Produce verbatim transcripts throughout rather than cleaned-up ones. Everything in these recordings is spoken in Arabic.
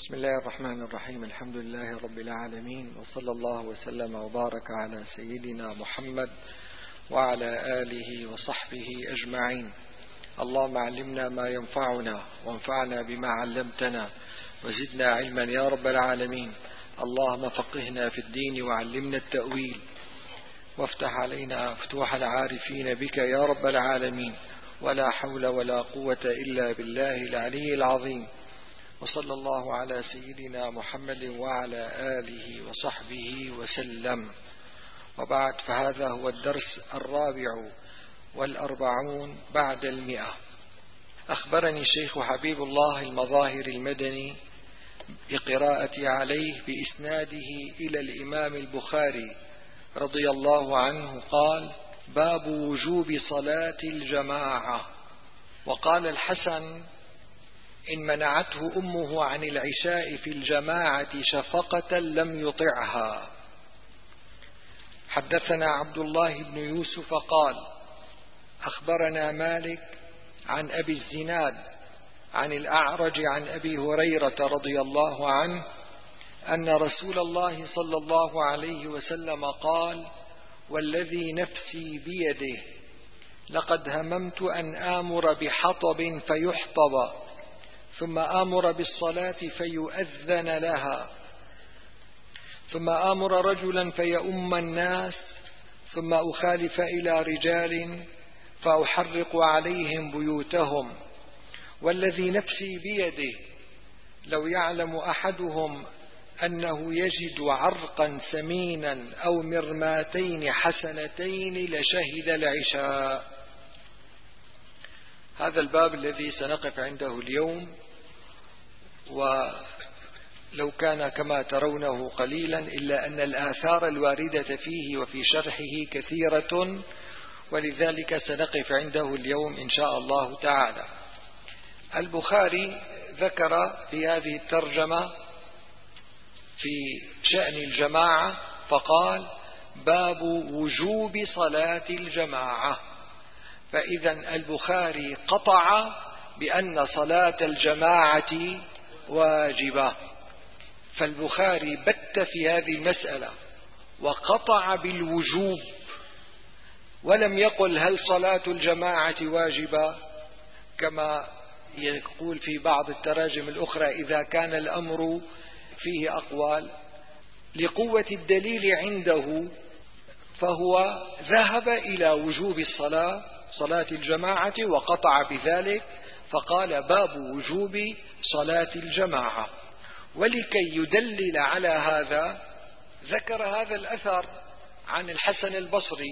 بسم الله الرحمن الرحيم. الحمد لله رب العالمين، وصلى الله وسلم وبارك على سيدنا محمد وعلى آله وصحبه أجمعين. اللهم علمنا ما ينفعنا وانفعنا بما علمتنا وزدنا علما يا رب العالمين. اللهم فقهنا في الدين وعلمنا التأويل وافتح علينا فتوح العارفين بك يا رب العالمين. ولا حول ولا قوة إلا بالله العلي العظيم. وصلى الله على سيدنا محمد وعلى آله وصحبه وسلم. وبعد، فهذا هو الدرس الرابع والأربعون بعد المئة. أخبرني الشيخ حبيب الله المظاهر المدني بقراءتي عليه بإسناده إلى الإمام البخاري رضي الله عنه قال: باب وجوب صلاة الجماعة. وقال الحسن: إن منعته أمه عن العشاء في الجماعة شفقة لم يطعها. حدثنا عبد الله بن يوسف قال: أخبرنا مالك عن أبي الزناد عن الأعرج عن أبي هريرة رضي الله عنه أن رسول الله صلى الله عليه وسلم قال: والذي نفسي بيده لقد هممت أن آمر بحطب فيحطب ثم آمر بالصلاة فيؤذن لها ثم آمر رجلا فيؤم الناس ثم أخالف إلى رجال فأحرق عليهم بيوتهم. والذي نفسي بيده لو يعلم أحدهم أنه يجد عرقا سمينا أو مرماتين حسنتين لشهد العشاء. هذا الباب الذي سنقف عنده اليوم، ولو كان كما ترونه قليلا إلا أن الآثار الواردة فيه وفي شرحه كثيرة، ولذلك سنقف عنده اليوم إن شاء الله تعالى. البخاري ذكر في هذه الترجمة في شأن الجماعة فقال: باب وجوب صلاة الجماعة. فإذا البخاري قطع بأن صلاة الجماعة واجبة، فالبخاري بت في هذه المسألة وقطع بالوجوب، ولم يقل هل صلاة الجماعة واجبة كما يقول في بعض التراجم الأخرى إذا كان الأمر فيه أقوال. لقوة الدليل عنده فهو ذهب إلى وجوب الصلاة صلاة الجماعة وقطع بذلك، فقال: باب وجوب صلاة الجماعة. ولكي يدلل على هذا ذكر هذا الأثر عن الحسن البصري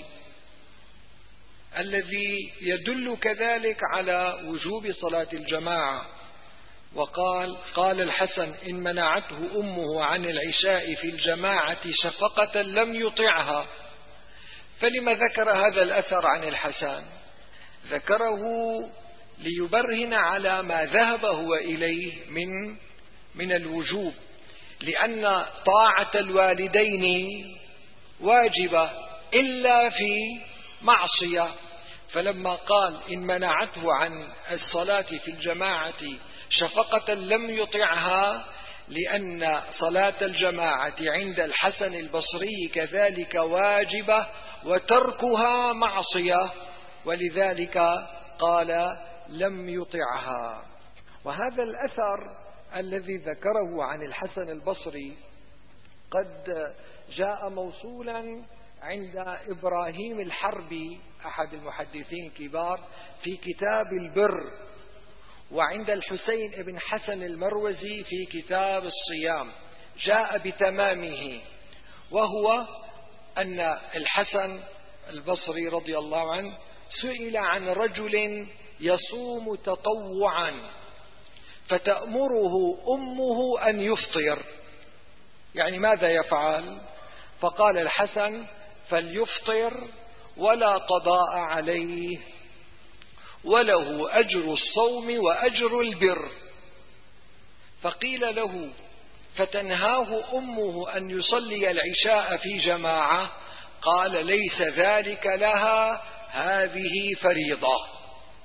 الذي يدل كذلك على وجوب صلاة الجماعة. وقال: قال الحسن: إن منعته أمه عن العشاء في الجماعة شفقة لم يطعها. فلما ذكر هذا الأثر عن الحسن؟ ذكره ليبرهن على ما ذهب هو إليه من من الوجوب، لأن طاعة الوالدين واجبة إلا في معصية. فلما قال: إن منعته عن الصلاة في الجماعة شفقة لم يطعها، لأن صلاة الجماعة عند الحسن البصري كذلك واجبة وتركها معصية، ولذلك قال: لم يطعها. وهذا الأثر الذي ذكره عن الحسن البصري قد جاء موصولا عند إبراهيم الحربي أحد المحدثين الكبار في كتاب البر، وعند الحسين بن حسن المروزي في كتاب الصيام، جاء بتمامه، وهو أن الحسن البصري رضي الله عنه سئل عن رجل يصوم تطوعا فتأمره أمه أن يفطر، يعني ماذا يفعل؟ فقال الحسن: فليفطر ولا قضاء عليه وله أجر الصوم وأجر البر. فقيل له: فتنهاه أمه أن يصلي العشاء في جماعة؟ قال: ليس ذلك لها، هذه فريضة.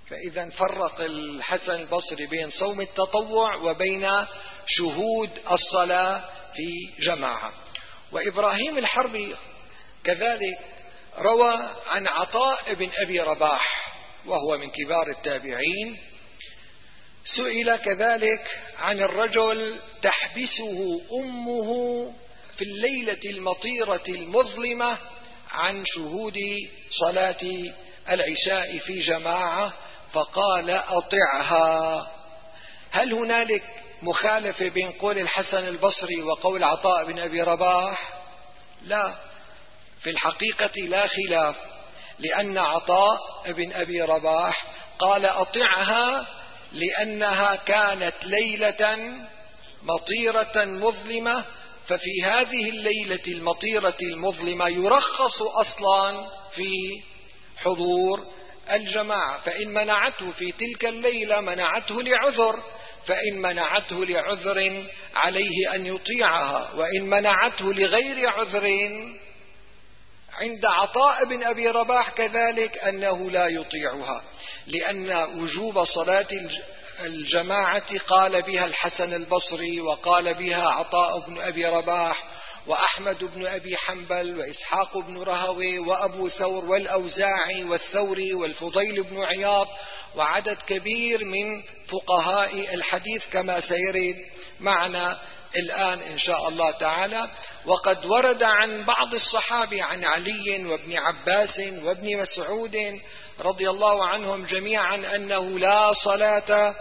فإذا فرق الحسن البصري بين صوم التطوع وبين شهود الصلاة في جماعة. وإبراهيم الحربي كذلك روى عن عطاء بن أبي رباح وهو من كبار التابعين، سئل كذلك عن الرجل تحبسه أمه في الليلة المطيرة المظلمة عن شهود صلاة العشاء في جماعة فقال أطعها. هل هنالك مخالفة بين قول الحسن البصري وقول عطاء بن أبي رباح؟ لا، في الحقيقة لا خلاف، لأن عطاء بن أبي رباح قال أطعها لأنها كانت ليلة مطيرة مظلمة، ففي هذه الليلة المطيرة المظلمة يرخص أصلا في حضور الجماعة، فإن منعته في تلك الليلة منعته لعذر، فإن منعته لعذر عليه أن يطيعها، وإن منعته لغير عذر عند عطاء بن أبي رباح كذلك أنه لا يطيعها، لأن وجوب صلاة الجماعة قال بها الحسن البصري وقال بها عطاء بن أبي رباح وأحمد بن أبي حنبل وإسحاق بن رهوي وأبو ثور والأوزاعي والثوري والفضيل بن عياض وعدد كبير من فقهاء الحديث كما سيرد معنا الآن إن شاء الله تعالى. وقد ورد عن بعض الصحابة عن علي وابن عباس وابن مسعود رضي الله عنهم جميعا أنه لا صلاة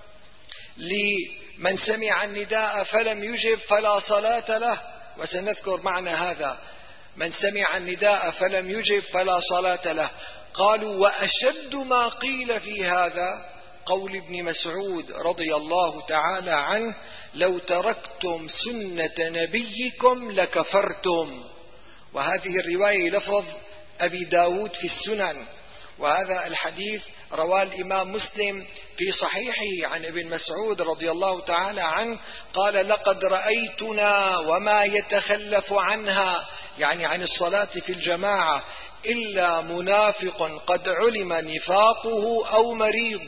لمن سمع النداء فلم يجب فلا صلاة له، وسنذكر معنى هذا، من سمع النداء فلم يجب فلا صلاة له. قالوا وأشد ما قيل في هذا قول ابن مسعود رضي الله تعالى عنه لو تركتم سنة نبيكم لكفرتم، وهذه الرواية لفظ أبي داود في السنن، وهذا الحديث رواه الإمام مسلم في صحيحه عن ابن مسعود رضي الله تعالى عنه قال لقد رأيتنا وما يتخلف عنها، يعني عن الصلاة في الجماعة، إلا منافق قد علم نفاقه أو مريض.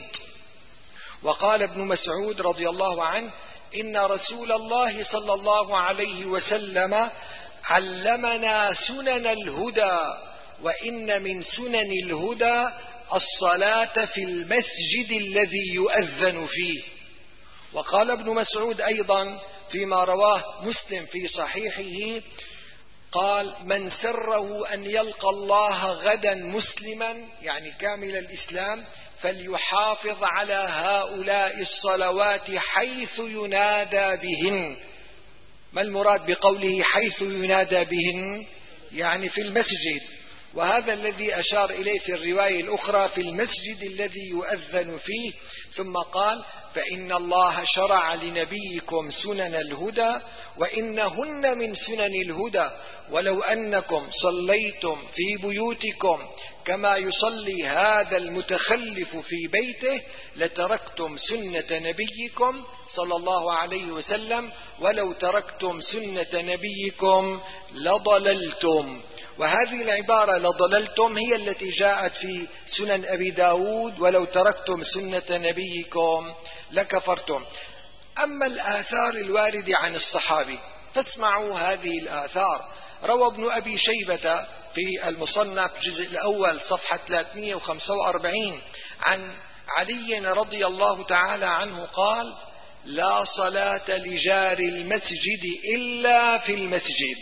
وقال ابن مسعود رضي الله عنه إن رسول الله صلى الله عليه وسلم علمنا سنن الهدى، وإن من سنن الهدى الصلاة في المسجد الذي يؤذن فيه. وقال ابن مسعود أيضا فيما رواه مسلم في صحيحه قال من سره أن يلقى الله غدا مسلما، يعني كامل الإسلام، فليحافظ على هؤلاء الصلوات حيث ينادى بهن. ما المراد بقوله حيث ينادى بهن؟ يعني في المسجد، وهذا الذي أشار إليه في الرواية الأخرى في المسجد الذي يؤذن فيه. ثم قال فإن الله شرع لنبيكم سنن الهدى وإنهن من سنن الهدى، ولو أنكم صليتم في بيوتكم كما يصلي هذا المتخلف في بيته لتركتم سنة نبيكم صلى الله عليه وسلم، ولو تركتم سنة نبيكم لضللتم. وهذه العبارة لضللتم هي التي جاءت في سنن أبي داود ولو تركتم سنة نبيكم لكفرتم. أما الآثار الواردة عن الصحابي فاسمعوا هذه الآثار. روى ابن أبي شيبة في المصنف الجزء الأول صفحة ثلاثمئة وخمسة وأربعين عن علي رضي الله تعالى عنه قال لا صلاة لجار المسجد إلا في المسجد.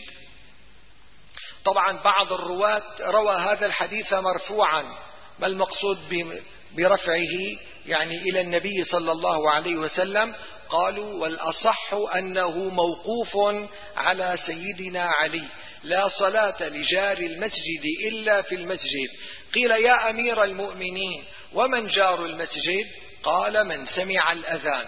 طبعا بعض الرواة روى هذا الحديث مرفوعا، ما المقصود برفعه؟ يعني إلى النبي صلى الله عليه وسلم. قالوا والأصح أنه موقوف على سيدنا علي، لا صلاة لجار المسجد إلا في المسجد. قيل يا أمير المؤمنين ومن جار المسجد؟ قال من سمع الأذان.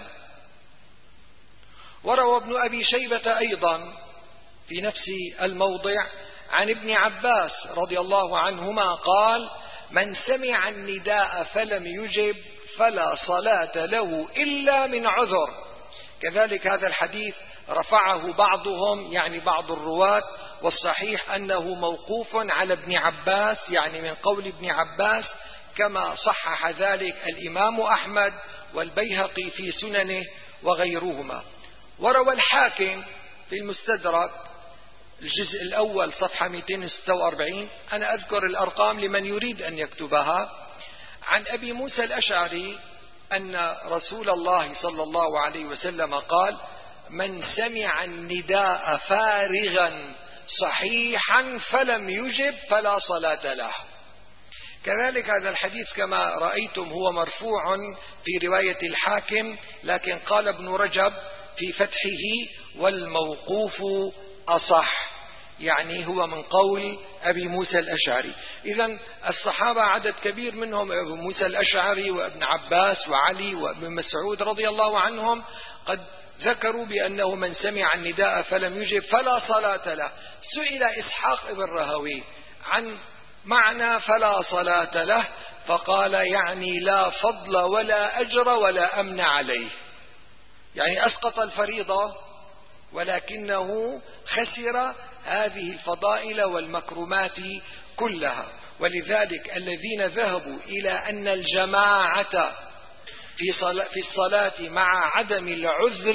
وروى ابن أبي شيبة أيضا في نفس الموضع عن ابن عباس رضي الله عنهما قال من سمع النداء فلم يجب فلا صلاة له إلا من عذر. كذلك هذا الحديث رفعه بعضهم، يعني بعض الرواة، والصحيح أنه موقوف على ابن عباس، يعني من قول ابن عباس كما صحح ذلك الإمام أحمد والبيهقي في سننه وغيرهما. وروى الحاكم في المستدرك الجزء الأول صفحة مئتين وستة وأربعين، أنا أذكر الأرقام لمن يريد أن يكتبها، عن أبي موسى الأشعري أن رسول الله صلى الله عليه وسلم قال: من سمع النداء فارغا صحيحا فلم يجب فلا صلاة له. كذلك هذا الحديث كما رأيتم هو مرفوع في رواية الحاكم، لكن قال ابن رجب في فتحه: والموقوف أصح، يعني هو من قول أبي موسى الأشعري. إذن الصحابة عدد كبير منهم، أبو موسى الأشعري وابن عباس وعلي وابن مسعود رضي الله عنهم، قد ذكروا بأنه من سمع النداء فلم يجب فلا صلاة له. سئل إسحاق ابن راهويه عن معنى فلا صلاة له، فقال: يعني لا فضل ولا أجر ولا أمن عليه، يعني أسقط الفريضة ولكنه خسر هذه الفضائل والمكرمات كلها. ولذلك الذين ذهبوا إلى أن الجماعة في الصلاة مع عدم العذر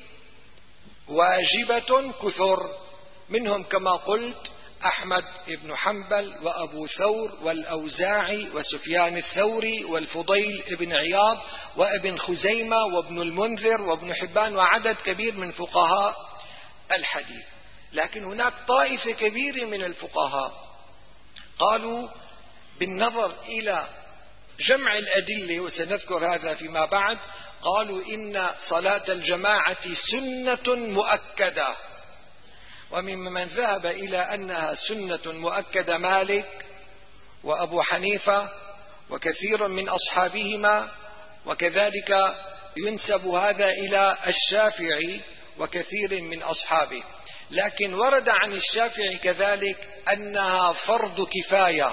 واجبة كثر، منهم كما قلت أحمد بن حنبل وأبو ثور والأوزاعي وسفيان الثوري والفضيل بن عياض وابن خزيمة وابن المنذر وابن حبان وعدد كبير من فقهاء الحديث. لكن هناك طائفة كبيرة من الفقهاء قالوا بالنظر إلى جمع الأدلة، وسنذكر هذا فيما بعد، قالوا إن صلاة الجماعة سنة مؤكدة. وممن ذهب إلى أنها سنة مؤكدة مالك وأبو حنيفة وكثير من أصحابهما، وكذلك ينسب هذا إلى الشافعي وكثير من أصحابه. لكن ورد عن الشافعي كذلك أنها فرض كفاية،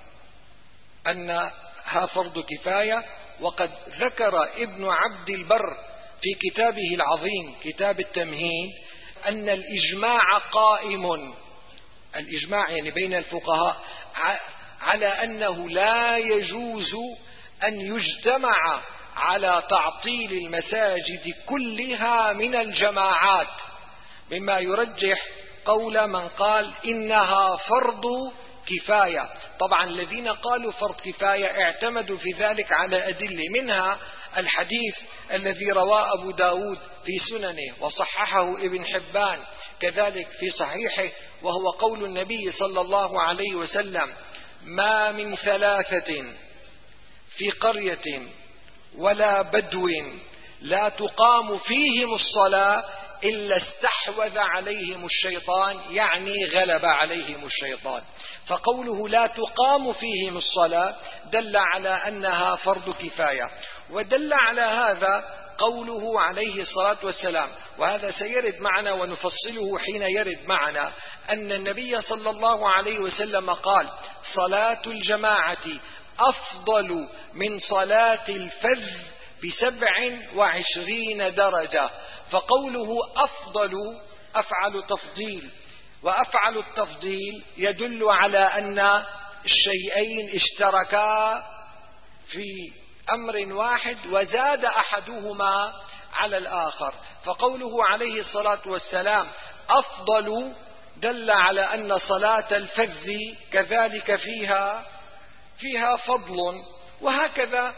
أنها فرض كفاية. وقد ذكر ابن عبد البر في كتابه العظيم كتاب التمهيد أن الإجماع قائم، الإجماع يعني بين الفقهاء، على أنه لا يجوز أن يجتمع على تعطيل المساجد كلها من الجماعات، مما يرجح قول من قال إنها فرض كفاية. طبعا الذين قالوا فرض كفاية اعتمدوا في ذلك على أدلة، منها الحديث الذي رواه أبو داود في سننه وصححه ابن حبان كذلك في صحيحه، وهو قول النبي صلى الله عليه وسلم: ما من ثلاثة في قرية ولا بدو لا تقام فيهم الصلاة إلا استحوذ عليهم الشيطان، يعني غلب عليهم الشيطان. فقوله لا تقام فيهم الصلاة دل على أنها فرض كفاية. ودل على هذا قوله عليه الصلاة والسلام، وهذا سيرد معنا ونفصله حين يرد معنا، أن النبي صلى الله عليه وسلم قال: صلاة الجماعة أفضل من صلاة الفذ بسبع وعشرين درجة. فقوله أفضل أفعل تفضيل، وأفعل التفضيل يدل على أن الشيئين اشتركا في أمر واحد وزاد أحدهما على الآخر. فقوله عليه الصلاة والسلام أفضل دل على أن صلاة الفذ كذلك فيها فيها فضل. وهكذا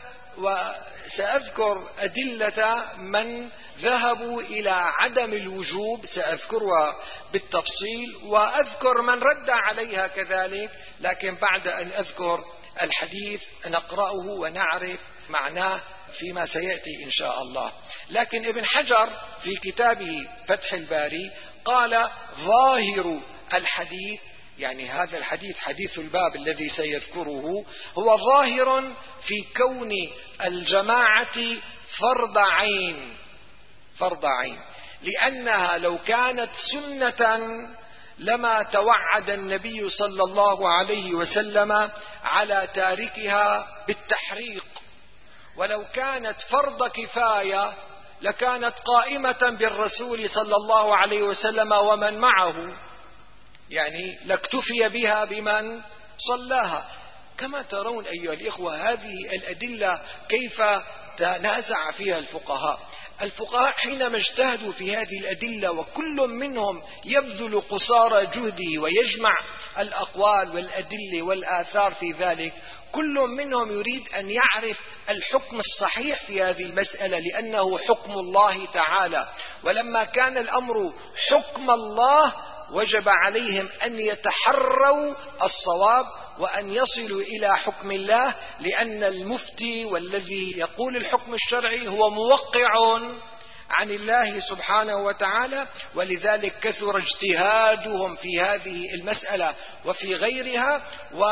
وسأذكر أدلة من ذهبوا إلى عدم الوجوب، سأذكرها بالتفصيل، وأذكر من رد عليها كذلك، لكن بعد أن أذكر الحديث نقرأه ونعرف معناه فيما سيأتي إن شاء الله. لكن ابن حجر في كتابه فتح الباري قال: ظاهر الحديث، يعني هذا الحديث حديث الباب الذي سيذكره، هو ظاهر في كون الجماعة فرض عين، فرض عين، لأنها لو كانت سنة لما توعد النبي صلى الله عليه وسلم على تاركها بالتحريق، ولو كانت فرض كفاية لكانت قائمة بالرسول صلى الله عليه وسلم ومن معه، يعني لاكتفي بها بمن صلاها. كما ترون أيها الإخوة هذه الأدلة كيف تنازع فيها الفقهاء. الفقهاء حينما اجتهدوا في هذه الأدلة وكل منهم يبذل قصارى جهده ويجمع الأقوال والأدلة والآثار في ذلك، كل منهم يريد أن يعرف الحكم الصحيح في هذه المسألة، لأنه حكم الله تعالى. ولما كان الأمر حكم الله وجب عليهم أن يتحروا الصواب وأن يصلوا إلى حكم الله، لأن المفتي والذي يقول الحكم الشرعي هو موقع عن الله سبحانه وتعالى. ولذلك كثر اجتهادهم في هذه المسألة وفي غيرها،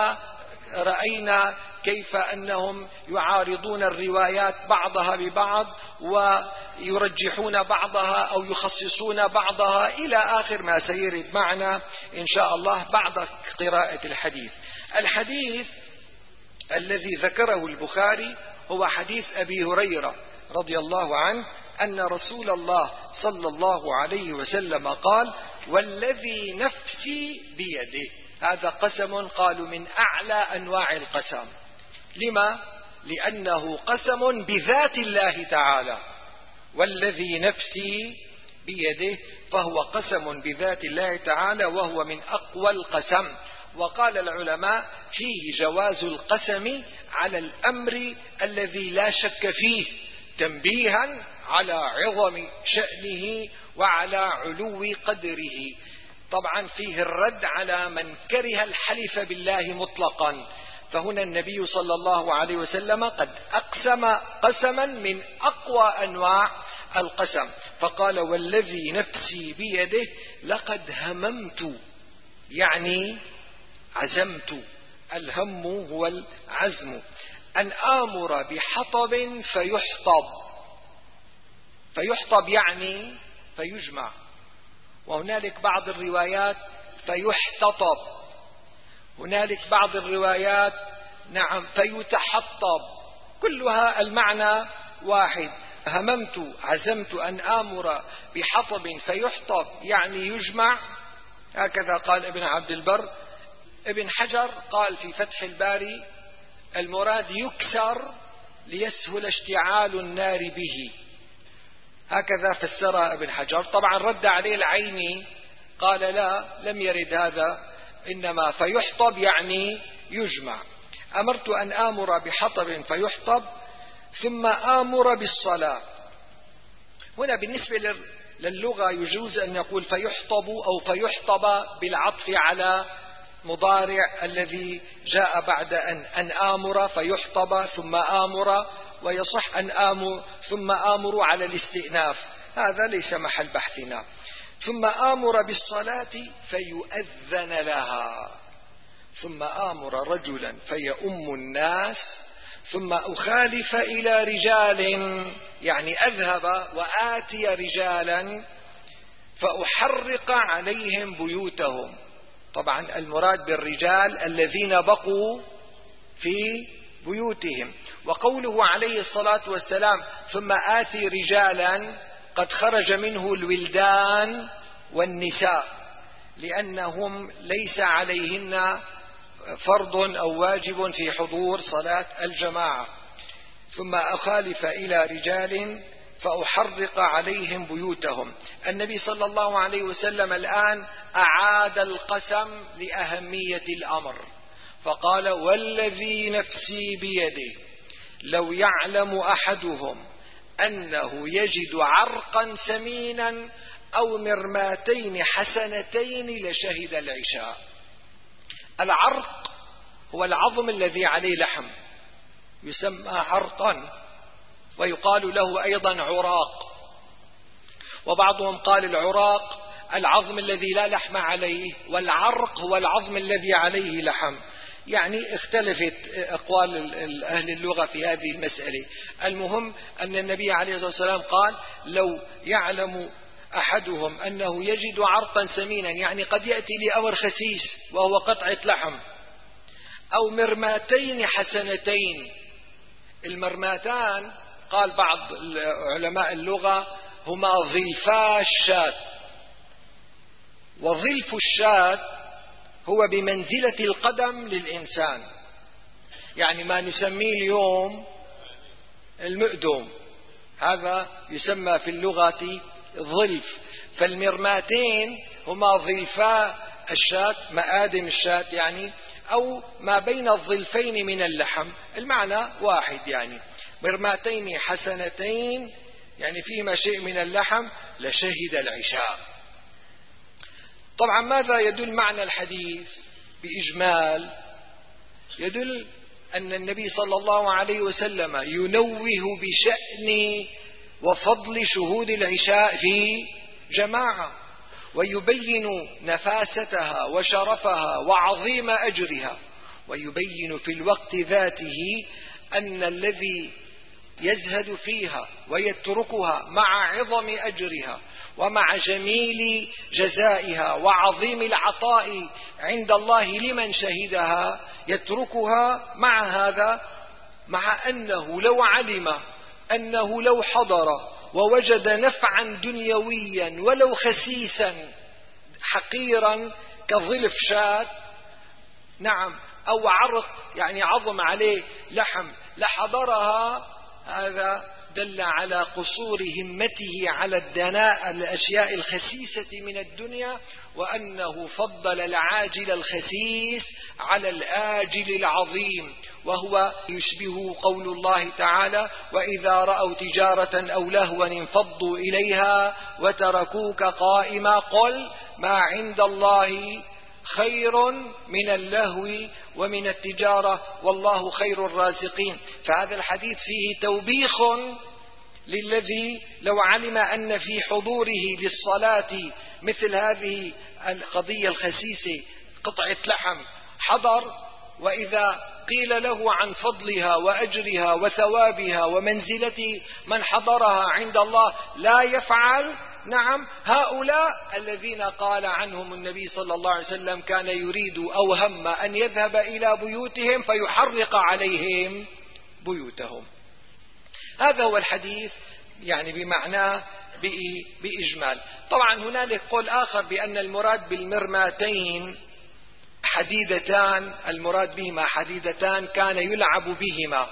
ورأينا كيف أنهم يعارضون الروايات بعضها ببعض ويرجحون بعضها أو يخصصون بعضها إلى آخر ما سيرد معنا إن شاء الله بعد قراءة الحديث. الحديث الذي ذكره البخاري هو حديث أبي هريرة رضي الله عنه أن رسول الله صلى الله عليه وسلم قال: والذي نفسي بيده. هذا قسم قالوا من أعلى أنواع القسم. لما؟ لأنه قسم بذات الله تعالى، والذي نفسي بيده، فهو قسم بذات الله تعالى وهو من أقوى القسم. وقال العلماء فيه جواز القسم على الأمر الذي لا شك فيه، تنبيها على عظم شأنه وعلى علو قدره. طبعا فيه الرد على من كره الحلف بالله مطلقا، فهنا النبي صلى الله عليه وسلم قد أقسم قسما من أقوى أنواع القسم، فقال: والذي نفسي بيده لقد هممت، يعني عزمت، الهم هو العزم، أن آمر بحطب فيحطب. فيحطب يعني فيجمع، وهنالك بعض الروايات فيحتطب، هنالك بعض الروايات نعم فيتحطب، كلها المعنى واحد. هممت عزمت أن آمر بحطب فيحطب يعني يجمع، هكذا قال ابن عبد البر. ابن حجر قال في فتح الباري: المراد يكسر ليسهل اشتعال النار به، هكذا فسر ابن حجر. طبعا رد عليه العيني قال: لا، لم يرد هذا، إنما فيحطب يعني يجمع. أمرت أن آمر بحطب فيحطب ثم آمر بالصلاة. هنا بالنسبة للغة يجوز أن يقول فيحطب أو فيحطب بالعطف على مضارع الذي جاء بعد أن أن آمر فيحطب ثم آمر، ويصح أن آمر ثم آمر على الاستئناف، هذا ليس محل بحثنا. ثم آمر بالصلاة فيؤذن لها، ثم آمر رجلا فيؤم الناس، ثم أخالف إلى رجال، يعني أذهب وآتي رجالا فأحرق عليهم بيوتهم. طبعا المراد بالرجال الذين بقوا في بيوتهم. وقوله عليه الصلاة والسلام ثم آتي رجالا، قد خرج منه الولدان والنساء، لأنهم ليس عليهن فرض أو واجب في حضور صلاة الجماعة. ثم أخالف إلى رجال فأحرق عليهم بيوتهم. النبي صلى الله عليه وسلم الآن أعاد القسم لأهمية الأمر، فقال: والذي نفسي بيده لو يعلم أحدهم أنه يجد عرقا سمينا أو مرماتين حسنتين لشهد العشاء. العرق هو العظم الذي عليه لحم، يسمى عرقا، ويقال له أيضا عراق. وبعضهم قال العراق العظم الذي لا لحم عليه، والعرق هو العظم الذي عليه لحم. يعني اختلفت أقوال أهل اللغة في هذه المسألة. المهم أن النبي عليه الصلاة والسلام قال: لو يعلم أحدهم أنه يجد عرقا سمينا، يعني قد يأتي لأمر خسيس وهو قطعة لحم، أو مرماتين حسنتين. المرماتان قال بعض علماء اللغة هما ظلفا الشاة، وظلف الشاة هو بمنزلة القدم للإنسان، يعني ما نسميه اليوم المؤدم، هذا يسمى في اللغة ظلف. فالمرماتين هما ظلفاء الشاة، مآدم الشاة يعني، أو ما بين الظلفين من اللحم، المعنى واحد يعني. مرماتين حسنتين يعني فيهما شيء من اللحم لشهد العشاء. طبعا ماذا يدل معنى الحديث بإجمال؟ يدل أن النبي صلى الله عليه وسلم ينوه بشأن وفضل شهود العشاء في جماعة، ويبين نفاستها وشرفها وعظيم أجرها، ويبين في الوقت ذاته أن الذي يزهد فيها ويتركها مع عظم أجرها ومع جميل جزائها وعظيم العطاء عند الله لمن شهدها يتركها مع هذا، مع أنه لو علم أنه لو حضر ووجد نفعا دنيويا ولو خسيسا حقيرا كظلف شاة، نعم، أو عرق يعني عظم عليه لحم لحضرها، هذا دل على قصور همته على الدناء الأشياء الخسيسة من الدنيا، وأنه فضل العاجل الخسيس على الآجل العظيم، وهو يشبه قول الله تعالى: وإذا رأوا تجارة أو لهوا انفضوا إليها وتركوك قائما قل ما عند الله خير من اللهو ومن التجارة والله خير الرازقين. فهذا الحديث فيه توبيخ للذي لو علم أن في حضوره للصلاة مثل هذه القضية الخسيسة قطعة لحم حضر، وإذا قيل له عن فضلها وأجرها وثوابها ومنزلة من حضرها عند الله لا يفعل. نعم، هؤلاء الذين قال عنهم النبي صلى الله عليه وسلم كان يريد أو هم أن يذهب إلى بيوتهم فيحرق عليهم بيوتهم. هذا هو الحديث يعني بمعناه بإجمال. طبعا هنالك قول آخر بأن المراد بالمرماتين حديدتان، المراد بهما حديدتان كان يلعب بهما،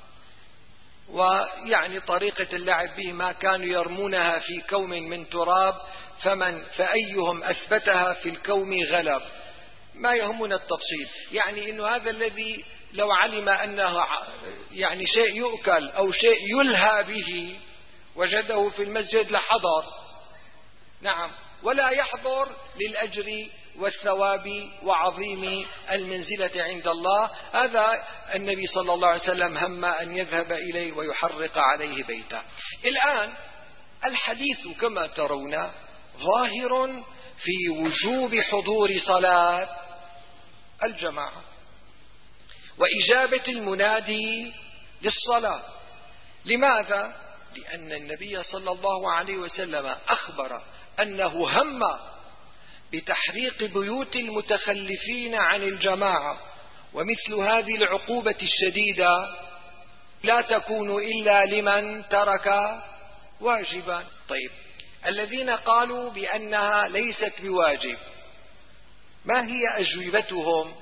ويعني طريقة اللعب بهما كانوا يرمونها في كوم من تراب، فمن فأيهم أثبتها في الكوم غلب. ما يهمنا التفصيل، يعني إنه هذا الذي لو علم أنه يعني شيء يؤكل أو شيء يلهى به وجده في المسجد لحضر، نعم، ولا يحضر للأجر والثواب وعظيم المنزلة عند الله. هذا النبي صلى الله عليه وسلم هم أن يذهب إليه ويحرق عليه بيته. الآن الحديث كما ترون ظاهر في وجوب حضور صلاة الجماعة وإجابة المنادي للصلاة. لماذا؟ لأن النبي صلى الله عليه وسلم أخبر أنه هم بتحريق بيوت المتخلفين عن الجماعة، ومثل هذه العقوبة الشديدة لا تكون إلا لمن ترك واجبا. طيب، الذين قالوا بأنها ليست بواجب ما هي أجوبتهم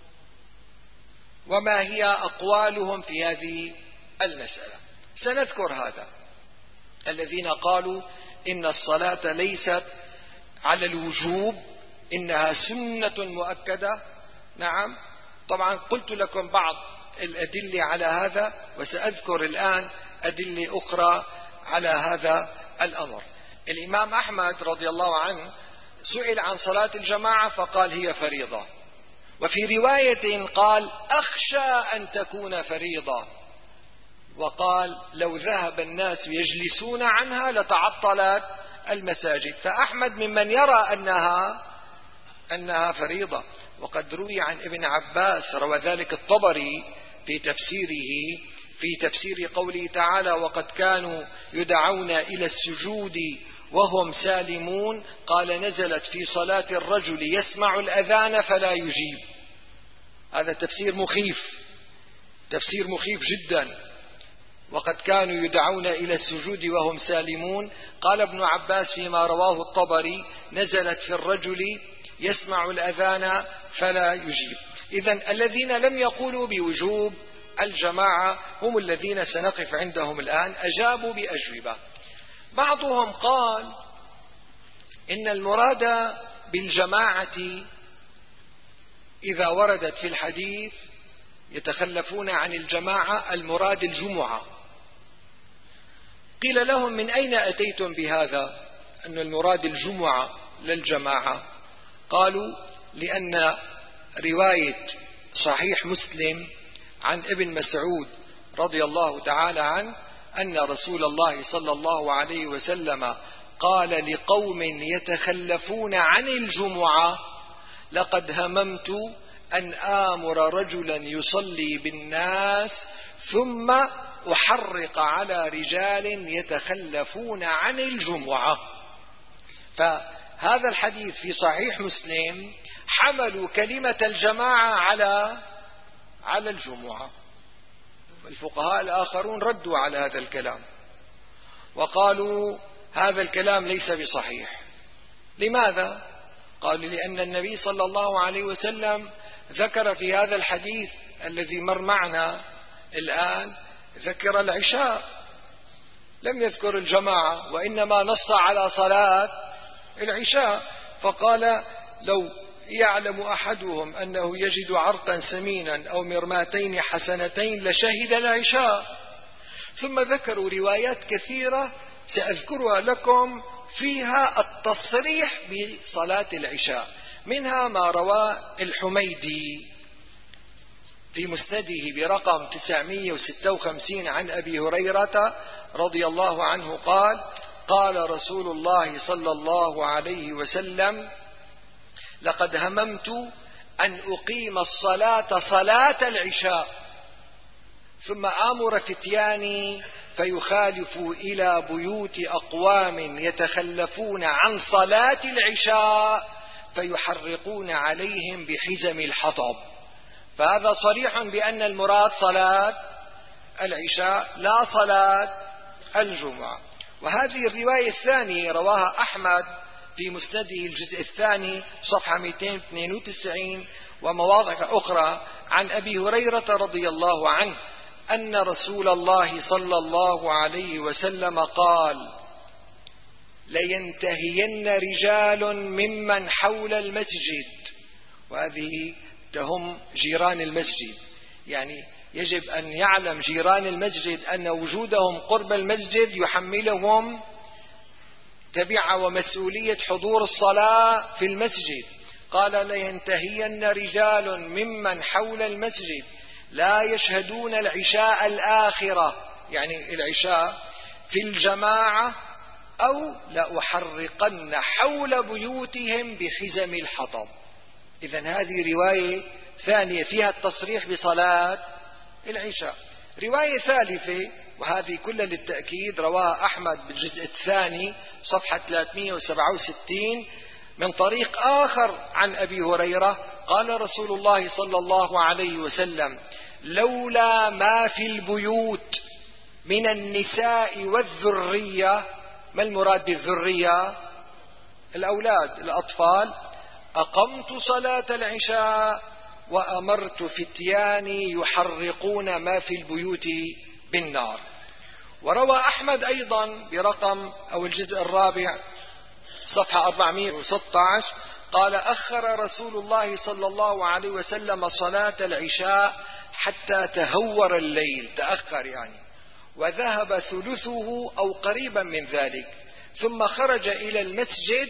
وما هي أقوالهم في هذه المسألة؟ سنذكر هذا. الذين قالوا إن الصلاة ليست على الوجوب، إنها سنة مؤكدة. نعم، طبعا قلت لكم بعض الأدلة على هذا، وسأذكر الآن أدلة أخرى على هذا الأمر. الإمام أحمد رضي الله عنه سئل عن صلاة الجماعة فقال هي فريضة، وفي رواية قال أخشى أن تكون فريضة، وقال لو ذهب الناس يجلسون عنها لتعطلت المساجد. فأحمد ممن يرى أنها أنها فريضة. وقد روي عن ابن عباس، روى ذلك الطبري في تفسيره في تفسير قوله تعالى وقد كانوا يدعون إلى السجود وهم سالمون، قال نزلت في صلاة الرجل يسمع الأذان فلا يجيب. هذا تفسير مخيف، تفسير مخيف جدا. وقد كانوا يدعون إلى السجود وهم سالمون، قال ابن عباس فيما رواه الطبري نزلت في الرجل يسمع الأذان فلا يجيب. إذن الذين لم يقولوا بوجوب الجماعة هم الذين سنقف عندهم الآن. أجابوا بأجوبة. بعضهم قال إن المراد بالجماعة إذا وردت في الحديث يتخلفون عن الجماعة المراد الجمعة. قيل لهم من أين أتيتم بهذا أن المراد الجمعة للجماعة؟ قالوا لأن رواية صحيح مسلم عن ابن مسعود رضي الله تعالى عنه أن رسول الله صلى الله عليه وسلم قال لقوم يتخلفون عن الجمعة لقد هممت أن آمر رجلا يصلي بالناس ثم أحرق على رجال يتخلفون عن الجمعة. فهذا الحديث في صحيح مسلم حملوا كلمة الجماعة على على الجمعة. الفقهاء الآخرون ردوا على هذا الكلام وقالوا هذا الكلام ليس بصحيح. لماذا؟ قالوا لأن النبي صلى الله عليه وسلم ذكر في هذا الحديث الذي مر معنا الآن ذكر العشاء، لم يذكر الجماعة، وإنما نص على صلاة العشاء. فقال لو يعلم أحدهم أنه يجد عرقا سمينا أو مرماتين حسنتين لشهد العشاء. ثم ذكروا روايات كثيرة سأذكرها لكم فيها التصريح بصلاة العشاء، منها ما روى الحميدي في مسنده برقم تسعمائة وستة وخمسين عن أبي هريرة رضي الله عنه قال قال رسول الله صلى الله عليه وسلم لقد هممت أن أقيم الصلاة صلاة العشاء ثم آمر فتياني فيخالفوا إلى بيوت أقوام يتخلفون عن صلاة العشاء فيحرقون عليهم بحزم الحطب. فهذا صريح بأن المراد صلاة العشاء لا صلاة الجمعة. وهذه الرواية الثانية رواها أحمد في مسنده الجزء الثاني صفحة مئتين واثنين وتسعين ومواضع أخرى عن أبي هريرة رضي الله عنه أن رسول الله صلى الله عليه وسلم قال لينتهين رجال ممن حول المسجد، وهذه تهم جيران المسجد، يعني يجب أن يعلم جيران المسجد أن وجودهم قرب المسجد يحملهم تبع ومسؤولية حضور الصلاة في المسجد. قال لينتهين رجال ممن حول المسجد لا يشهدون العشاء الآخرة، يعني العشاء في الجماعة، أو لأحرقن حول بيوتهم بحزم الحطب. إذن هذه رواية ثانية فيها التصريح بصلاة العشاء. رواية ثالثة وهذه كلها للتأكيد رواها أحمد بالجزء الثاني صفحة ثلاثمائة وسبعة وستين من طريق آخر عن أبي هريرة قال رسول الله صلى الله عليه وسلم لولا ما في البيوت من النساء والذرية. ما المراد بالذرية؟ الأولاد الأطفال. أقمت صلاة العشاء وأمرت فتياني يحرقون ما في البيوت بالنار. وروى أحمد أيضا برقم أو الجزء الرابع صفحة أربعمائة وستة عشر قال أخر رسول الله صلى الله عليه وسلم صلاة العشاء حتى تهور الليل، تأخر يعني، وذهب ثلثه أو قريبا من ذلك، ثم خرج إلى المسجد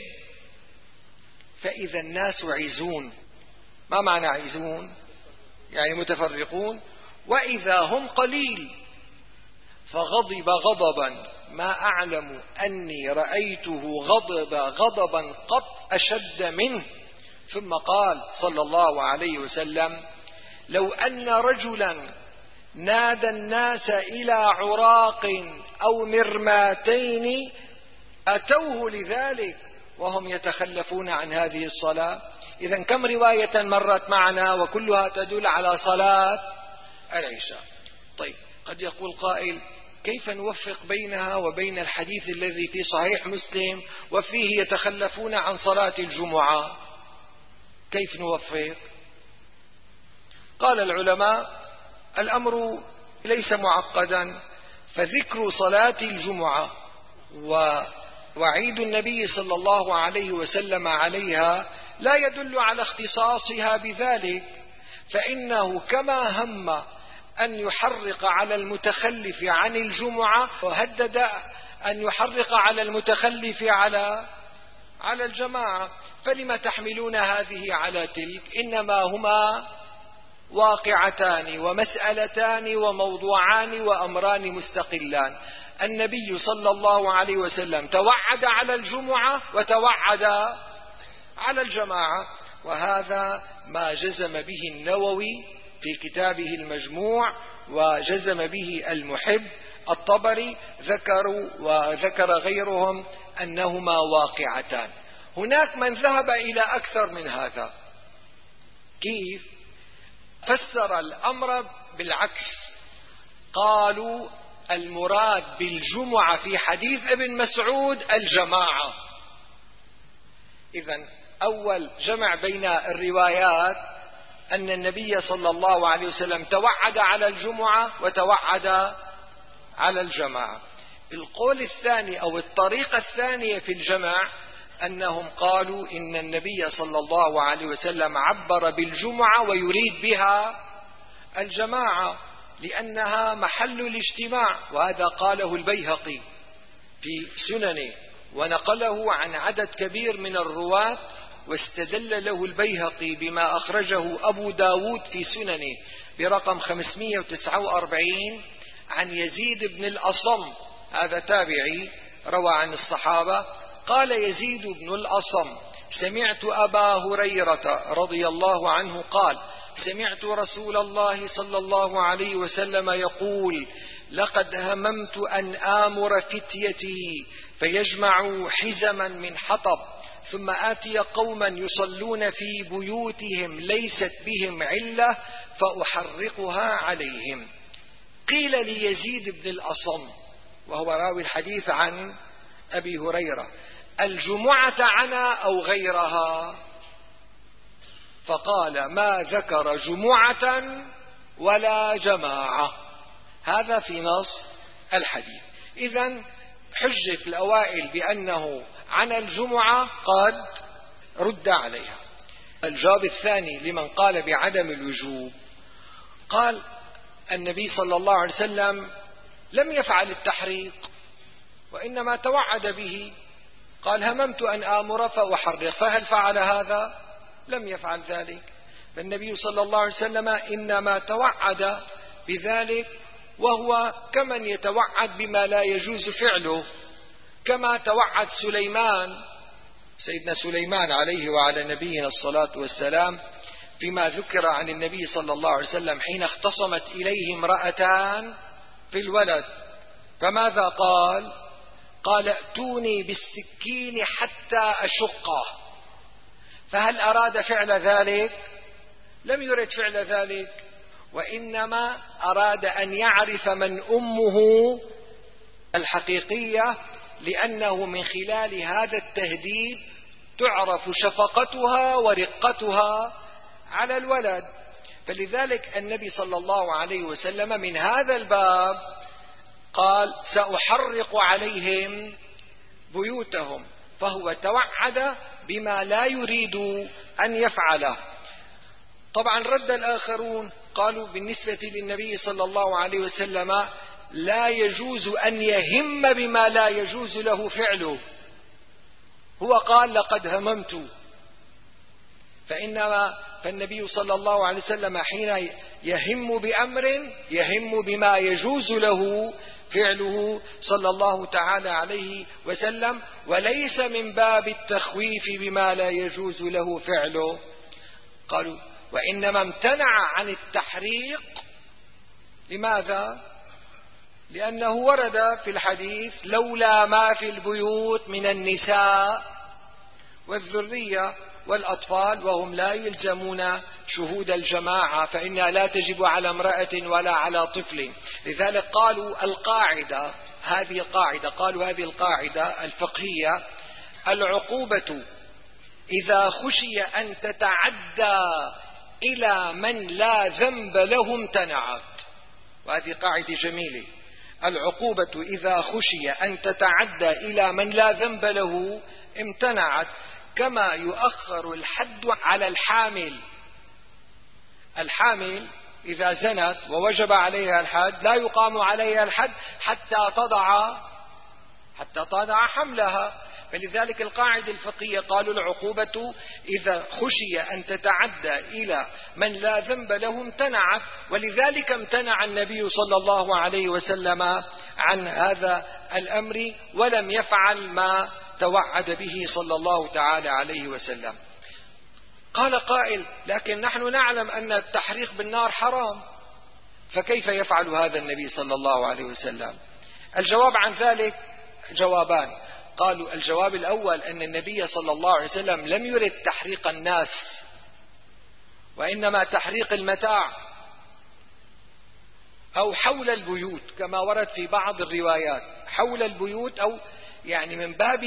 فإذا الناس عزون. ما معنى عزون؟ يعني متفرقون. وإذا هم قليل فغضب غضبا ما أعلم أني رأيته غضب غضبا قط أشد منه، ثم قال صلى الله عليه وسلم لو أن رجلا نادى الناس إلى عراق أو مرماتين أتوه لذلك وهم يتخلفون عن هذه الصلاة. إذن كم رواية مرت معنا وكلها تدل على صلاة العشاء. طيب قد يقول قائل كيف نوفق بينها وبين الحديث الذي في صحيح مسلم وفيه يتخلفون عن صلاة الجمعة؟ كيف نوفق؟ قال العلماء الأمر ليس معقدا، فذكر صلاة الجمعة ووعيد النبي صلى الله عليه وسلم عليها لا يدل على اختصاصها بذلك، فإنه كما هم أن يحرق على المتخلف عن الجمعة وهدد أن يحرق على المتخلف على على الجماعة، فلما تحملون هذه على تلك؟ إنما هما واقعتان ومسألتان وموضوعان وأمران مستقلان. النبي صلى الله عليه وسلم توعد على الجمعة وتوعد على الجماعة، وهذا ما جزم به النووي في كتابه المجموع، وجزم به المحب الطبري، ذكروا وذكر غيرهم أنهما واقعتان. هناك من ذهب إلى أكثر من هذا. كيف؟ فسر الأمر بالعكس، قالوا المراد بالجمعة في حديث ابن مسعود الجماعة. إذن أول جمع بين الروايات أن النبي صلى الله عليه وسلم توعد على الجمعة وتوعد على الجماعة. القول الثاني أو الطريقة الثانية في الجمع أنهم قالوا إن النبي صلى الله عليه وسلم عبر بالجمعة ويريد بها الجماعة لأنها محل الاجتماع، وهذا قاله البيهقي في سننه ونقله عن عدد كبير من الرواة، واستدل له البيهقي بما أخرجه أبو داود في سننه برقم خمسمائة وتسعة وأربعين عن يزيد بن الأصم، هذا تابعي روى عن الصحابة، قال يزيد بن الأصم سمعت أبا هريرة رضي الله عنه قال سمعت رسول الله صلى الله عليه وسلم يقول لقد هممت أن آمر فتيتي فيجمعوا حزما من حطب ثم آتي قوما يصلون في بيوتهم ليست بهم علة فأحرقها عليهم. قيل ليزيد بن الأصم وهو راوي الحديث عن أبي هريرة الجمعة عنا أو غيرها؟ فقال ما ذكر جمعة ولا جماعة، هذا في نص الحديث. إذن حجة الأوائل بأنه عن الجمعة قد رد عليها. الجواب الثاني لمن قال بعدم الوجوب، قال النبي صلى الله عليه وسلم لم يفعل التحريق وإنما توعد به، قال هممت أن آمر فأحرق، فهل فعل هذا؟ لم يفعل ذلك. فالنبي صلى الله عليه وسلم إنما توعد بذلك، وهو كمن يتوعد بما لا يجوز فعله، كما توعد سليمان سيدنا سليمان عليه وعلى نبينا الصلاة والسلام فيما ذكر عن النبي صلى الله عليه وسلم حين اختصمت إليه امرأتان في الولد، فماذا قال؟ قال ائتوني بالسكين حتى أشقه. فهل أراد فعل ذلك؟ لم يرد فعل ذلك، وإنما أراد أن يعرف من أمه الحقيقية، لأنه من خلال هذا التهديد تعرف شفقتها ورقتها على الولد. فلذلك النبي صلى الله عليه وسلم من هذا الباب قال سأحرق عليهم بيوتهم، فهو توعد بما لا يريد أن يفعله. طبعا رد الآخرون قالوا بالنسبة للنبي صلى الله عليه وسلم لا يجوز أن يهم بما لا يجوز له فعله، هو قال لقد هممت، فإنما فالنبي صلى الله عليه وسلم حين يهم بأمر يهم بما يجوز له فعله صلى الله تعالى عليه وسلم، وليس من باب التخويف بما لا يجوز له فعله. قالوا وإنما امتنع عن التحريق، لماذا؟ لأنه ورد في الحديث لولا ما في البيوت من النساء والذرية والأطفال وهم لا يلزمون شهود الجماعة، فإنها لا تجب على امرأة ولا على طفل. لذلك قالوا القاعدة هذه القاعدة قالوا هذه القاعدة الفقهية العقوبة إذا خشي أن تتعدى إلى من لا ذنب له امتنعت. وهذه قاعدة جميلة. العقوبة إذا خشي أن تتعدى إلى من لا ذنب له امتنعت، كما يؤخر الحد على الحامل. الحامل إذا زنت ووجب عليها الحد لا يقام عليها الحد حتى تضع حتى تضع حملها. فلذلك القاعدة الفقهية قالوا العقوبة إذا خشي أن تتعدى إلى من لا ذنب له امتنعت، ولذلك امتنع النبي صلى الله عليه وسلم عن هذا الأمر ولم يفعل ما توعد به صلى الله تعالى عليه وسلم. قال قائل: لكن نحن نعلم أن التحريق بالنار حرام، فكيف يفعل هذا النبي صلى الله عليه وسلم؟ الجواب عن ذلك جوابان. قالوا: الجواب الأول أن النبي صلى الله عليه وسلم لم يرد تحريق الناس، وإنما تحريق المتاع أو حول البيوت، كما ورد في بعض الروايات حول البيوت، أو يعني من باب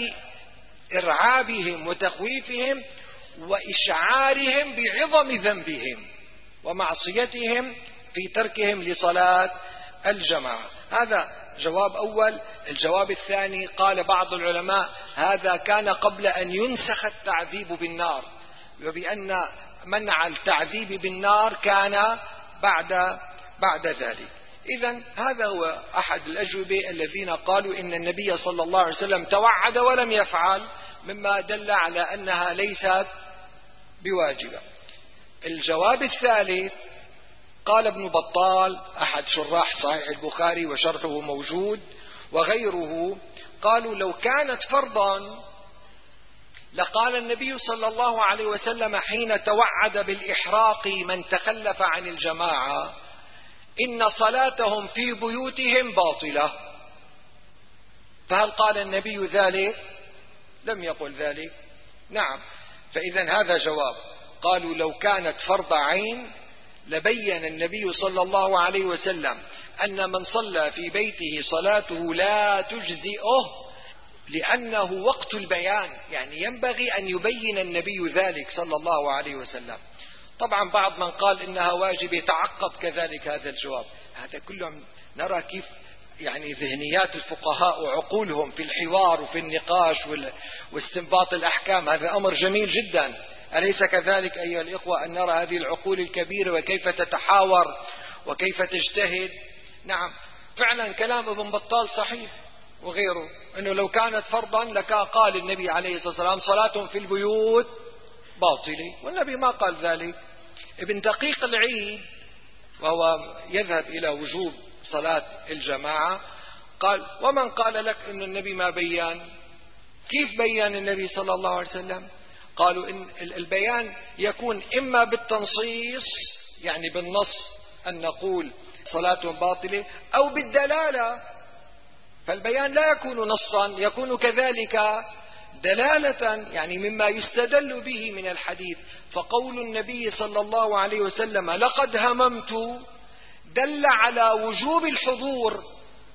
إرعابهم وتخويفهم وإشعارهم بعظم ذنبهم ومعصيتهم في تركهم لصلاة الجماعة. هذا جواب أول. الجواب الثاني قال بعض العلماء: هذا كان قبل أن ينسخ التعذيب بالنار، وبأن منع التعذيب بالنار كان بعد بعد ذلك. إذن هذا هو أحد الأجوبة الذين قالوا إن النبي صلى الله عليه وسلم توعد ولم يفعل، مما دل على أنها ليست بواجبة. الجواب الثالث قال ابن بطال أحد شراح صحيح البخاري وشرحه موجود وغيره، قالوا: لو كانت فرضا لقال النبي صلى الله عليه وسلم حين توعد بالإحراق من تخلف عن الجماعة: إن صلاتهم في بيوتهم باطلة. فهل قال النبي ذلك؟ لم يقل ذلك. نعم. فإذا هذا جواب. قالوا: لو كانت فرض عين لبين النبي صلى الله عليه وسلم أن من صلى في بيته صلاته لا تجزئه، لأنه وقت البيان، يعني ينبغي أن يبين النبي ذلك صلى الله عليه وسلم. طبعا بعض من قال إنها واجب يتعقب كذلك هذا الجواب. هذا كلهم نرى كيف يعني ذهنيات الفقهاء وعقولهم في الحوار وفي النقاش واستنباط الأحكام. هذا أمر جميل جدا، أليس كذلك أيها الإخوة؟ أن نرى هذه العقول الكبيرة وكيف تتحاور وكيف تجتهد. نعم، فعلا كلام ابن بطال صحيح وغيره، أنه لو كانت فرضا لكان قال النبي عليه الصلاة والسلام: صلاتهم في البيوت باطلة، والنبي ما قال ذلك. ابن دقيق العيد وهو يذهب إلى وجوب صلاة الجماعة قال: ومن قال لك أن النبي ما بيان؟ كيف بيان النبي صلى الله عليه وسلم؟ قالوا: إن البيان يكون إما بالتنصيص، يعني بالنص أن نقول صلاة باطلة، أو بالدلالة. فالبيان لا يكون نصا، يكون كذلك دلالة، يعني مما يستدل به من الحديث. فقول النبي صلى الله عليه وسلم: لقد هممت، دل على وجوب الحضور.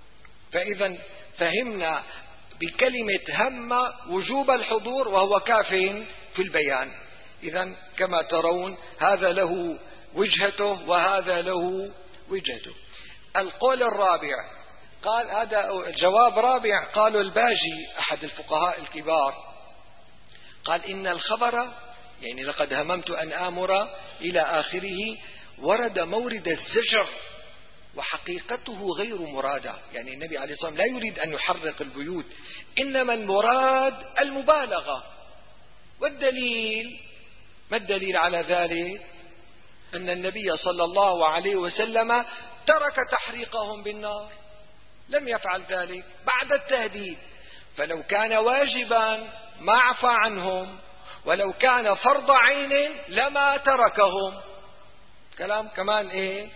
فإذا فهمنا بكلمة هم وجوب الحضور، وهو كاف في البيان. إذا كما ترون هذا له وجهته وهذا له وجهته. القول الرابع قال، هذا الجواب رابع، قالوا الباجي أحد الفقهاء الكبار قال: إن الخبر، يعني لقد هممت أن آمر إلى آخره، ورد مورد الزجر وحقيقته غير مرادة. يعني النبي عليه الصلاة والسلام لا يريد أن يحرق البيوت، إنما المراد المبالغة. والدليل، ما الدليل على ذلك؟ أن النبي صلى الله عليه وسلم ترك تحريقهم بالنار، لم يفعل ذلك بعد التهديد. فلو كان واجبا ما عفى عنهم، ولو كان فرض عين لما تركهم. كلام كمان ايه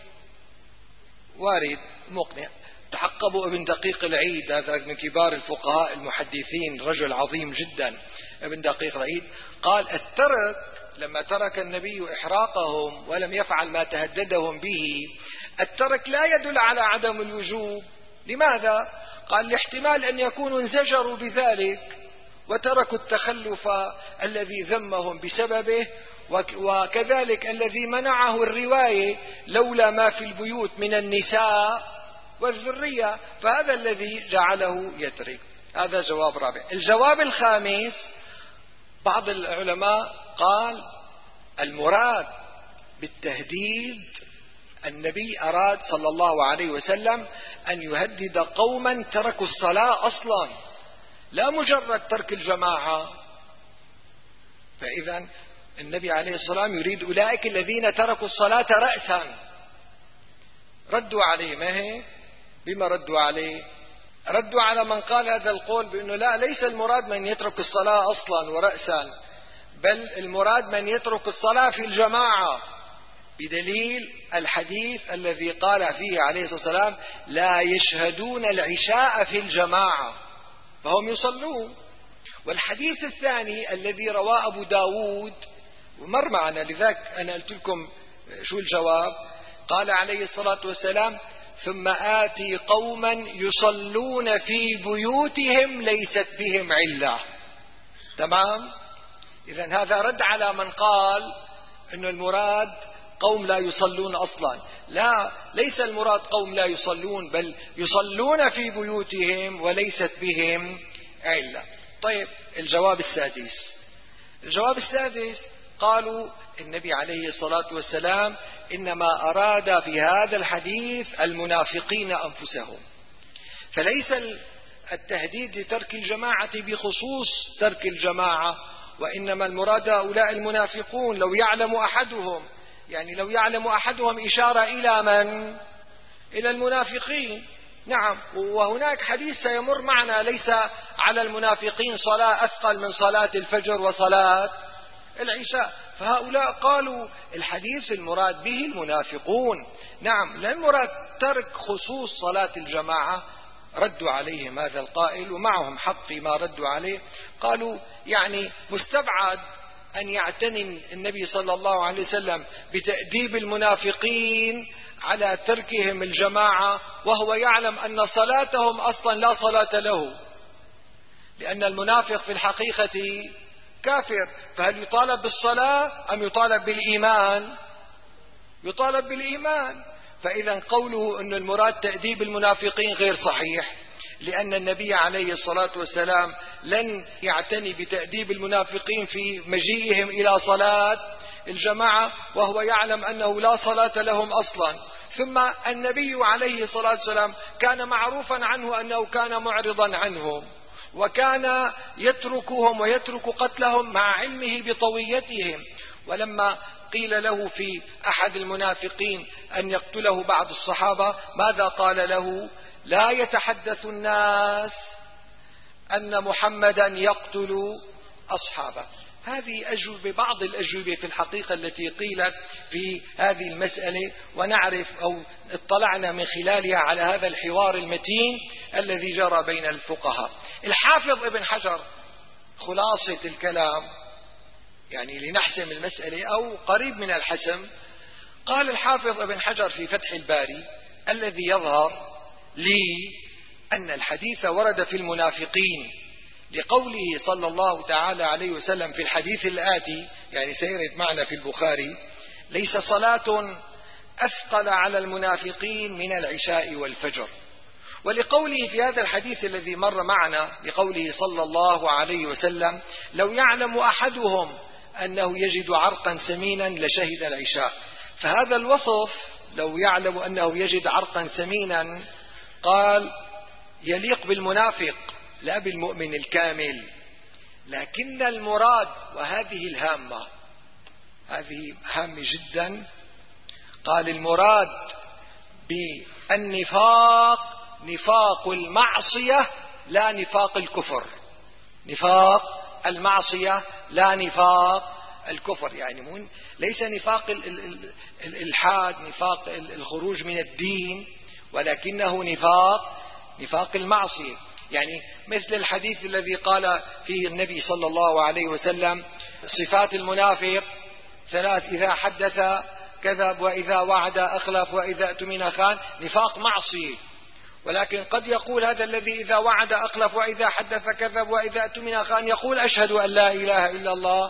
وارد مقنع. تحقبوا ابن دقيق العيد، هذا من كبار الفقهاء المحدثين، رجل عظيم جدا. ابن دقيق العيد قال: الترك، لما ترك النبي إحراقهم ولم يفعل ما تهددهم به، الترك لا يدل على عدم الوجوب. لماذا؟ قال: لاحتمال أن يكونوا انزجروا بذلك وتركوا التخلف الذي ذمهم بسببه، وكذلك الذي منعه الرواية لولا ما في البيوت من النساء والذرية، فهذا الذي جعله يترك. هذا جواب رابع. الجواب الخامس، بعض العلماء قال المراد بالتهديد النبي أراد صلى الله عليه وسلم أن يهدد قوما تركوا الصلاة أصلا، لا مجرد ترك الجماعة. فإذا النبي عليه الصلاة والسلام يريد أولئك الذين تركوا الصلاة رأسا. ردوا عليه، ما هي بما ردوا عليه؟ ردوا على من قال هذا القول بأنه لا، ليس المراد من يترك الصلاة أصلا ورأسا، بل المراد من يترك الصلاة في الجماعة، بدليل الحديث الذي قال فيه عليه الصلاة والسلام لا يشهدون العشاء في الجماعة، فهم يصلون. والحديث الثاني الذي رواه أبو داود ومر معنا، لذلك أنا قلت لكم شو الجواب. قال عليه الصلاة والسلام ثم آتي قوما يصلون في بيوتهم ليست بهم علة. تمام؟ إذن هذا رد على من قال أن المراد قوم لا يصلون أصلا. لا، ليس المراد قوم لا يصلون، بل يصلون في بيوتهم وليست بهم علة. طيب، الجواب السادس. الجواب السادس قالوا النبي عليه الصلاة والسلام إنما أراد في هذا الحديث المنافقين أنفسهم، فليس التهديد لترك الجماعة بخصوص ترك الجماعة، وإنما المراد هؤلاء المنافقون. لو يعلم أحدهم، يعني لو يعلم أحدهم إشارة إلى من؟ إلى المنافقين. نعم، وهناك حديث سيمر معنا ليس على المنافقين صلاة أثقل من صلاة الفجر وصلاة العشاء، فهؤلاء قالوا الحديث المراد به المنافقون. نعم، لا المراد ترك خصوص صلاة الجماعة. ردوا عليهم هذا القائل ومعهم حق فيما ردوا عليه. قالوا يعني مستبعد أن يعتني النبي صلى الله عليه وسلم بتأديب المنافقين على تركهم الجماعة وهو يعلم أن صلاتهم أصلا لا صلاة له، لأن المنافق في الحقيقة كافر. فهل يطالب بالصلاة أم يطالب بالإيمان؟ يطالب بالإيمان. فإذا قوله أن المراد تأديب المنافقين غير صحيح، لأن النبي عليه الصلاة والسلام لن يعتني بتأديب المنافقين في مجيئهم إلى صلاة الجماعة وهو يعلم أنه لا صلاة لهم أصلا. ثم النبي عليه الصلاة والسلام كان معروفا عنه أنه كان معرضا عنهم، وكان يتركهم ويترك قتلهم مع علمه بطويتهم. ولما قيل له في أحد المنافقين أن يقتله بعض الصحابة، ماذا قال له؟ لا يتحدث الناس أن محمدا يقتل أصحابه. هذه أجوبة، بعض الأجوبة في الحقيقة التي قيلت في هذه المسألة، ونعرف أو اطلعنا من خلالها على هذا الحوار المتين الذي جرى بين الفقهاء. الحافظ ابن حجر خلاصة الكلام، يعني لنحسم المسألة أو قريب من الحسم، قال الحافظ ابن حجر في فتح الباري الذي يظهر لي أن الحديث ورد في المنافقين لقوله صلى الله تعالى عليه وسلم في الحديث الآتي، يعني سيرد معنا في البخاري: ليس صلاة أثقل على المنافقين من العشاء والفجر. ولقوله في هذا الحديث الذي مر معنا لقوله صلى الله عليه وسلم: لو يعلم أحدهم أنه يجد عرقا سمينا لشهد العشاء. فهذا الوصف لو يعلم أنه يجد عرقا سمينا قال يليق بالمنافق لا بالمؤمن الكامل. لكن المراد، وهذه الهامة، هذه هامة جدا، قال المراد بالنفاق نفاق المعصية لا نفاق الكفر. نفاق المعصية لا نفاق الكفر، يعني ليس نفاق الإلحاد، نفاق الخروج من الدين، ولكنه نفاق نفاق المعصية. يعني مثل الحديث الذي قال فيه النبي صلى الله عليه وسلم: صفات المنافق ثلاث: إذا حدث كذب، وإذا وعد أخلف، وإذا اؤتمن خان. نفاق معصية. ولكن قد يقول هذا الذي إذا وعد أخلف، وإذا حدث كذب، وإذا اؤتمن خان، يقول أشهد أن لا إله إلا الله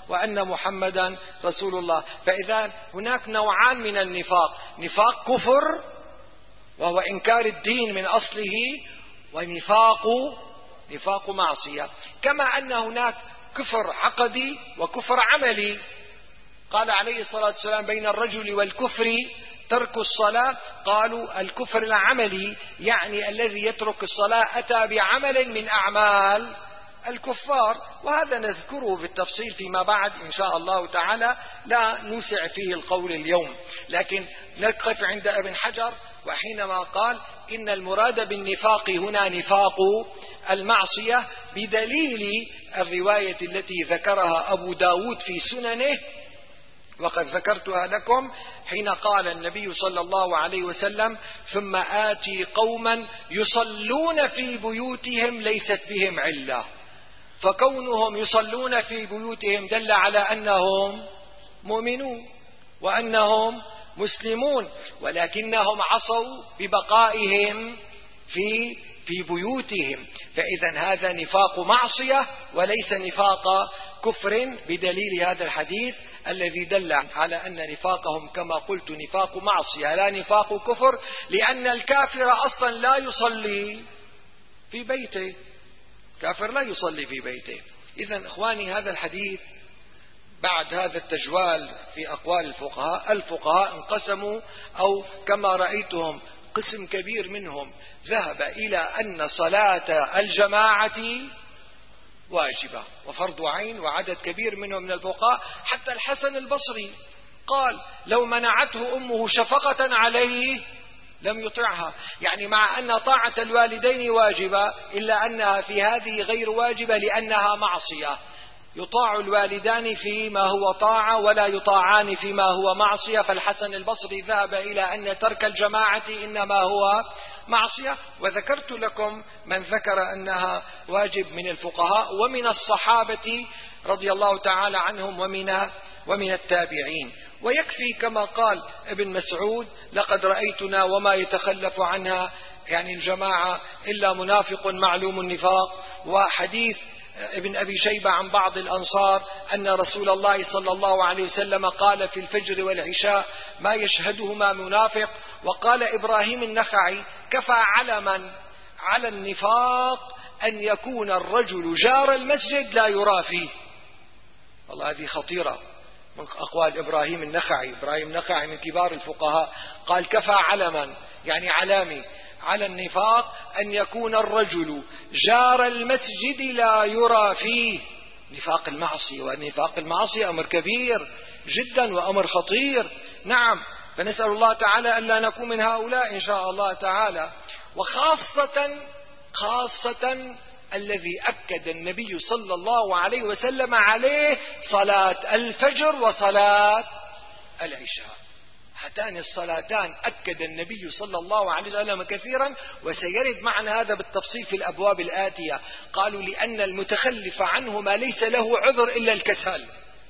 وأن محمدا رسول الله. فإذا هناك نوعان من النفاق: نفاق كفر وهو إنكار الدين من أصله، ونفاق نفاق معصية. كما أن هناك كفر عقدي وكفر عملي. قال عليه الصلاة والسلام: بين الرجل والكفر ترك الصلاة. قالوا الكفر العملي يعني الذي يترك الصلاة أتى بعمل من أعمال الكفار، وهذا نذكره بالتفصيل فيما بعد إن شاء الله تعالى، لا نوسع فيه القول اليوم. لكن نقف عند ابن حجر، وحينما قال إن المراد بالنفاق هنا نفاق المعصية بدليل الرواية التي ذكرها أبو داود في سننه، وقد ذكرتها لكم، حين قال النبي صلى الله عليه وسلم: ثم آتي قوما يصلون في بيوتهم ليست بهم علة. فكونهم يصلون في بيوتهم دل على أنهم مؤمنون وأنهم مسلمون، ولكنهم عصوا ببقائهم في في بيوتهم. فإذا هذا نفاق معصية وليس نفاق كفر، بدليل هذا الحديث الذي دل على أن نفاقهم كما قلت نفاق معصية لا نفاق كفر، لأن الكافر أصلا لا يصلي في بيته، كافر لا يصلي في بيته. إذن إخواني، هذا الحديث بعد هذا التجوال في أقوال الفقهاء، الفقهاء انقسموا، أو كما رأيتهم قسم كبير منهم ذهب إلى أن صلاة الجماعة واجبة وفرض عين، وعدد كبير منهم من الفقهاء حتى الحسن البصري قال: لو منعته أمه شفقة عليه لم يطعها. يعني مع أن طاعة الوالدين واجبة، إلا أنها في هذه غير واجبة لأنها معصية. يطاع الوالدان فيما هو طاعة ولا يطاعان فيما هو معصية. فالحسن البصري ذهب إلى أن ترك الجماعة إنما هو معصية. وذكرت لكم من ذكر أنها واجب من الفقهاء ومن الصحابة رضي الله تعالى عنهم ومن ومن التابعين. ويكفي كما قال ابن مسعود: لقد رأيتنا وما يتخلف عنها يعني الجماعة إلا منافق معلوم النفاق. وحديث ابن أبي شيبة عن بعض الأنصار أن رسول الله صلى الله عليه وسلم قال في الفجر والعشاء: ما يشهدهما منافق. وقال إبراهيم النخعي: كفى علما على النفاق أن يكون الرجل جار المسجد لا يرى فيه. والله هذه خطيرة من أقوال إبراهيم النخعي. إبراهيم النخعي من كبار الفقهاء، قال: كفى علما يعني علامي على النفاق أن يكون الرجل جار المسجد لا يرى فيه. نفاق المعصية، والنفاق المعصية أمر كبير جدا وأمر خطير. نعم، فنسأل الله تعالى أن لا نكون من هؤلاء إن شاء الله تعالى. وخاصة خاصة الذي أكد النبي صلى الله عليه وسلم عليه صلاة الفجر وصلاة العشاء. هاتان الصلاتان أكد النبي صلى الله عليه وسلم كثيرا، وسيرد معنا هذا بالتفصيل في الأبواب الآتية. قالوا: لأن المتخلف عنهما ليس له عذر إلا الكسل،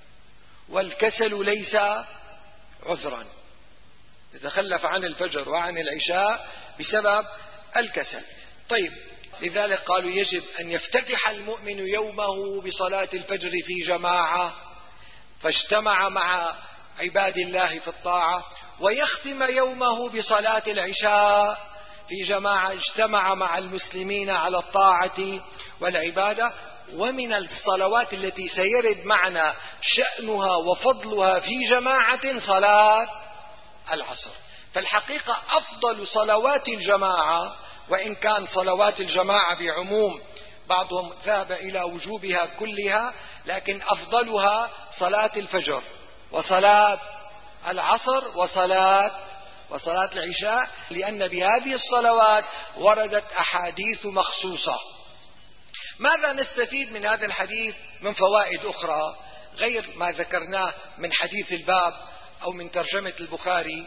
والكسل ليس عذرا. يتخلف عن الفجر وعن العشاء بسبب الكسل. طيب، لذلك قالوا يجب أن يفتتح المؤمن يومه بصلاة الفجر في جماعة، فاجتمع مع عباد الله في الطاعة، ويختم يومه بصلاة العشاء في جماعة، اجتمع مع المسلمين على الطاعة والعبادة. ومن الصلوات التي سيرد معنا شأنها وفضلها في جماعة صلاة العصر. فالحقيقة أفضل صلوات الجماعة، وإن كان صلوات الجماعة بعموم بعضهم ذهب إلى وجوبها كلها، لكن أفضلها صلاة الفجر وصلاة العصر وصلاة وصلاة العشاء، لأن بهذه الصلوات وردت أحاديث مخصوصة. ماذا نستفيد من هذا الحديث من فوائد أخرى غير ما ذكرناه من حديث الباب أو من ترجمة البخاري؟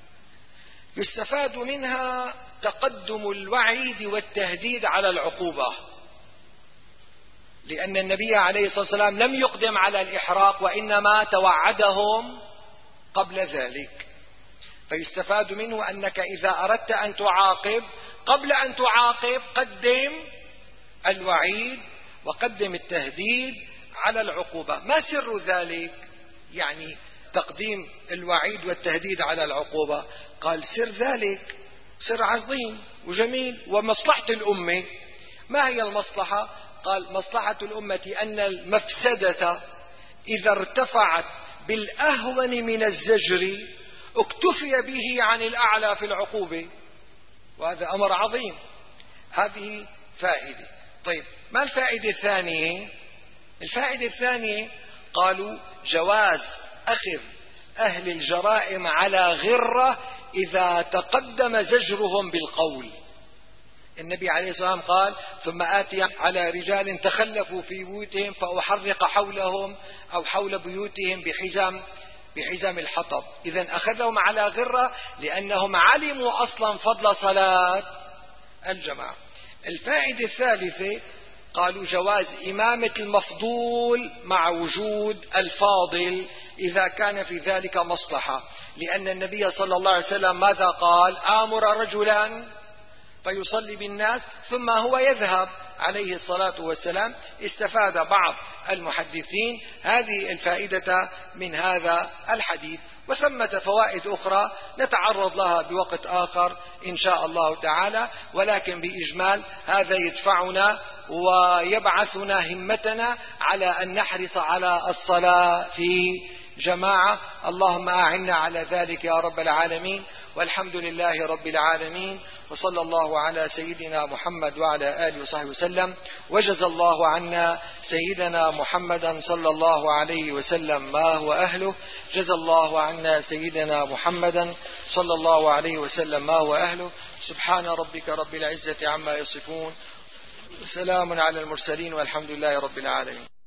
يستفاد منها تقدم الوعيد والتهديد على العقوبة، لأن النبي عليه الصلاة والسلام لم يقدم على الإحراق، وإنما توعدهم قبل ذلك. فيستفاد منه أنك إذا أردت أن تعاقب، قبل أن تعاقب قدم الوعيد وقدم التهديد على العقوبة. ما سر ذلك؟ يعني تقديم الوعيد والتهديد على العقوبة. قال سر ذلك سر عظيم وجميل ومصلحة الأمة. ما هي المصلحة؟ قال مصلحة الأمة أن المفسدة إذا ارتفعت بالأهون من الزجر اكتفي به عن الأعلى في العقوبة، وهذا أمر عظيم. هذه فائدة. طيب ما الفائدة الثانية؟ الفائدة الثانية قالوا جواز أخذ أهل الجرائم على غرة إذا تقدم زجرهم بالقول. النبي عليه الصلاة والسلام قال ثم آتي على رجال تخلفوا في بيوتهم فأحرق حولهم أو حول بيوتهم بحزام بحزام الحطب. إذن أخذهم على غرة لأنهم علموا أصلا فضل صلاة الجماعة. الفائدة الثالثة قالوا جواز إمامة المفضول مع وجود الفاضل إذا كان في ذلك مصلحة، لأن النبي صلى الله عليه وسلم ماذا قال؟ آمر رجلا فيصلي بالناس ثم هو يذهب عليه الصلاة والسلام. استفاد بعض المحدثين هذه الفائدة من هذا الحديث، وثمة فوائد أخرى نتعرض لها بوقت آخر إن شاء الله تعالى، ولكن بإجمال هذا يدفعنا ويبعثنا همتنا على أن نحرص على الصلاة في جماعة. اللهم أعنا على ذلك يا رب العالمين، والحمد لله رب العالمين، وصلى الله على سيدنا محمد وعلى آله وصحبه وسلم. وجزى الله عنا سيدنا محمدا صلى الله عليه وسلم ما هو أهله. جزى الله عنا سيدنا محمدا صلى الله عليه وسلم ما هو أهله. سبحان ربك رب العزة عما يصفون، وسلام على المرسلين، والحمد لله رب العالمين.